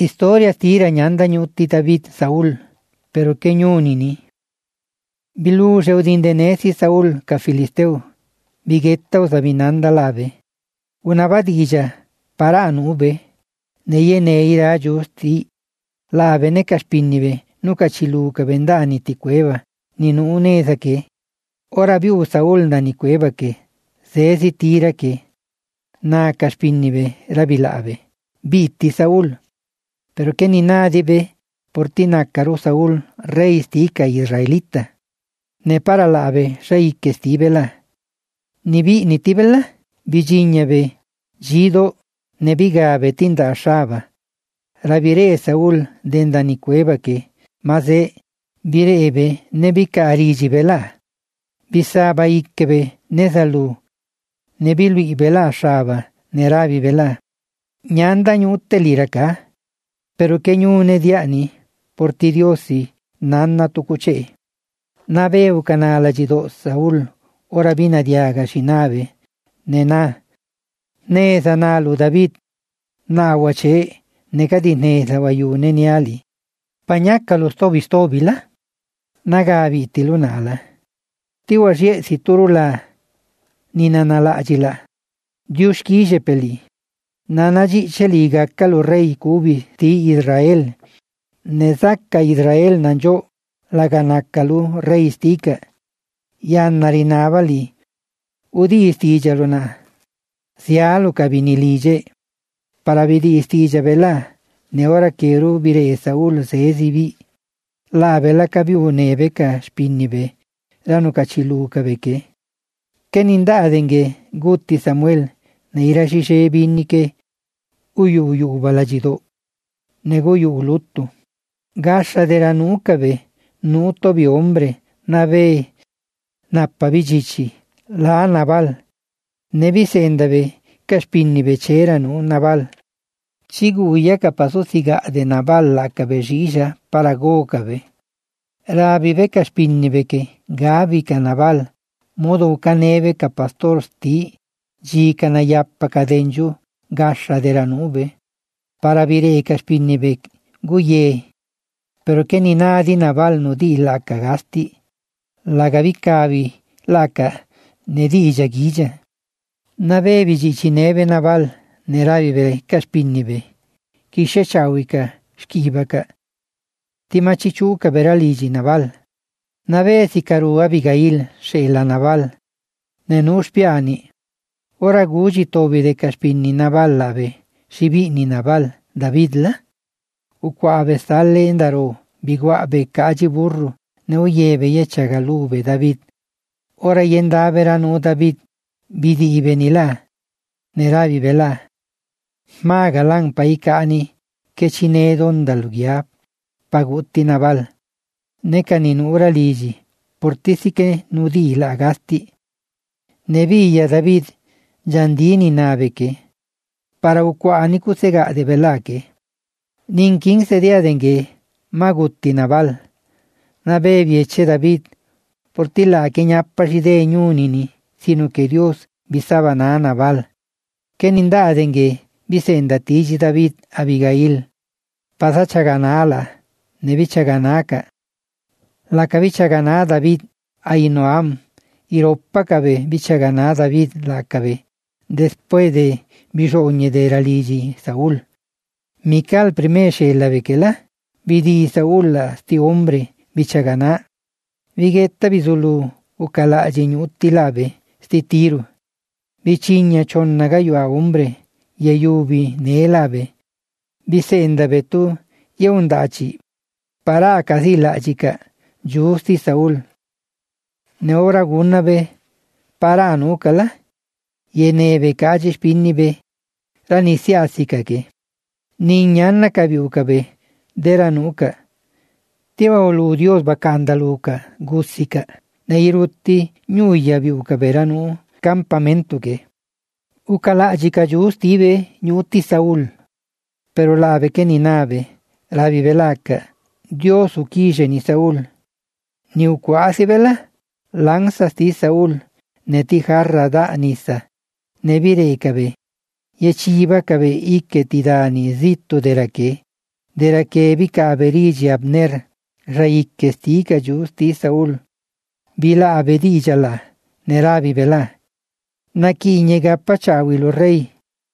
Historia tira ñanda ñuti David Saúl, pero que ñunini. Bilu reudindenesi Saúl ca filisteu, bigetta usavinanda lave. Una vadilla para anube, neye neira justi, lave ne caspinnive, nuca chiluca vendani ti cueva, ni nuunesa que. Ora viu Saúl nani cueva que, sesi tira que, na caspinnive rabilave. Bitti Saúl, pero que ni nadie ve, por ti nacaru Saúl, rey estica israelita. Ne para lave, rey que estivela. Ni vi ni tibela, vigiña ve, gido, ne vigave tinda ashaba. Ravire Saúl denda ni cueva que, maze, virebe, ne vicari vela. Bisaba ikkebe, ne salu, ne bilui vela ashaba, ne ravi vela. Ñanda ñutte liraka, pero que ñune diani, por ti diosi, nanna tucuche. Naveu canala gido Saúl, ora vina diaga shinave, nena. Neza nalu David, nawache, negadi neza wayu neniali. Pañaca los tobila, nagavi tilunala. Tiwa si turula, ni nanala agila. Dios kije peli. Nanaji cheliga kalu rey kubi ti Israel. Nezaka Israel nanjo laganakalu rey stika. Yan narinavali. Udi istijaluna. Sialu kabinilije. Para vidi istija vela. Ne ora keru vire Saúl sezivi. La vela kabiu nebeka spinnibe. Ranu kachiluka beke. Keninda denge gutti Samuel. Neira shishe binnike. Uyu balajido. Neguyu luttu. Gasha dera nuca be. Nuto bi hombre. Nave. Nappa vigici. La naval. Nevi sendabe. Caspinni beceranu naval. Chiguya capaso siga de naval la cabejilla para gocabe. Rabive caspinni beke. Gavi canaval. Modo caneve capastor sti. Gica na yappa cadenju, gasha della nube, para vire caspinnibec, guye, pero che ni nadi naval no di la cagasti, la gavicavi, laca, ne di giagija. Navevi gicineve naval, ne ravive caspinnibe, kishe chauica, schibaka, ti maciciuca beraligi naval, navesi caru Abigail, she la naval, ne nus piani. Ora gugi tobi de caspinni naval lave, shibini naval, Davidla? Uquave stalle indaro, biguabe caji burru, ne uyeve yechagalube David. Ora yendaveranu David, bidi ibenila, ne ravi vela. Maga lang paikani, che cinedon dalugiap, pagutti naval. Ne canin ora ligi, portisiche nudi la gasti. Ne villa David, Giandini naveke, para uquani cusega de velake. Ninkin se dia dengue, magutti naval. Navevi eche David, portila que ñappaside ñunini, sino que Dios visaba na naval. Que ninda dengue, visenda tiji David Abigail. Pasa chaganala, nevicha ganaka. La cavicha gana David Ainoam, y ropa cabe, vicha gana David la cabe. Después de bisogni de raligi Saúl. Mical primesce la vekela, vidi Saúl sti hombre bichagana. Vigetta bisulu ukala geñutti lave sti tiru. Vicigna chonna gayu a hombre, yeyubi ne lave. Vicenda betu yeundaci. Para casi la chica, justi Saúl. Ne ora gunabe, para anukala. Yeneve caji spinnibe, ranisiasika que. Niñanna cabiucabe, deranuca. Tiva olu Dios bacandaluca, gussica. Neirutti, ñuya biucaberanu, campamento que. Ucalagica justive, ñuti Saúl. Pero lave que ni nave, la vivelaca, Dios uquije ni Saúl. Ni uquasi vela, lanzas ti Saúl, neti jarra da nisa. Ne virei cabe, ye chiva cabe ike tidani zitto dera che, dera que bica berigi Abner, raik que stica justi Saúl, bila abedija la, nerabi bela, naki ñega pachawilu rey,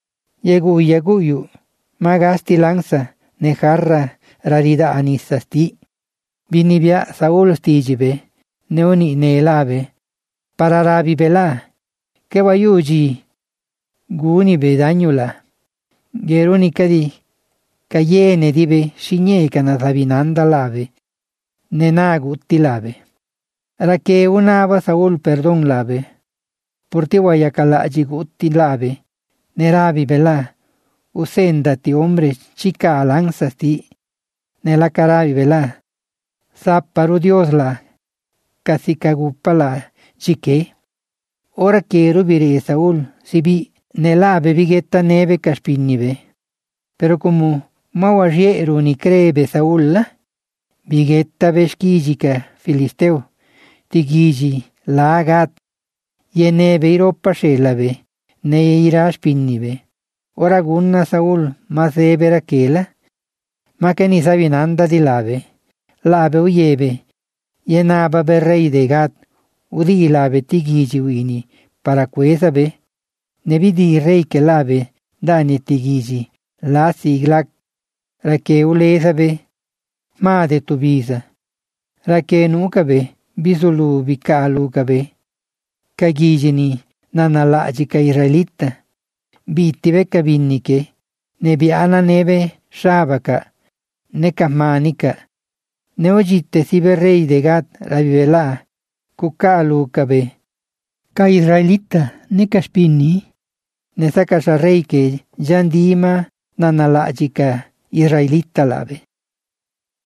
yeguyu, magasti lanza, nejarra, rarida anisasti, binibia Saúl stijibe, neoni neelabe, pararabi bela, que vayuji, guni bedañula, geruni kadi, cayene dibe, shiñeca nazabinanda lave, nenagu tilave. Ra que unaba Saúl perdón lave, por ti guayacalaji gutti lave, nerabi bela, usendati hombre chica lanzas ti, nela carabi bela, zapparu Dios la, casi cagupala chique. Ora quiero vire Saúl, si vi nelabe vigetta neve caspinnive, pero como mawajieru ni crebe Saúl la, vigetta vesquigica filisteo, tigigi la gat, ye neve iropa shelave, ne ira spinnive. Ora gunna Saúl mas ebera quela, ma que ni sabinanda di lave uyebe, ye naba berrei de gat, udi lave tigigi wini, para quesabe, ne vidi rei que lave, dani tigigi, la siglak, ra que ulesabe, ma de tu visa, ra que nunca be, bisulu bikalu gabe, kagijini, nanalaji ka israelita, bitive kabinike, ne biana neve shabaka, ne kamanika, ne ojite sibe rey de gat rabivela, kukalu kabe, ka israelita ne kaspini, ne sakasha rey que jandima nanalaji ka israelita lave.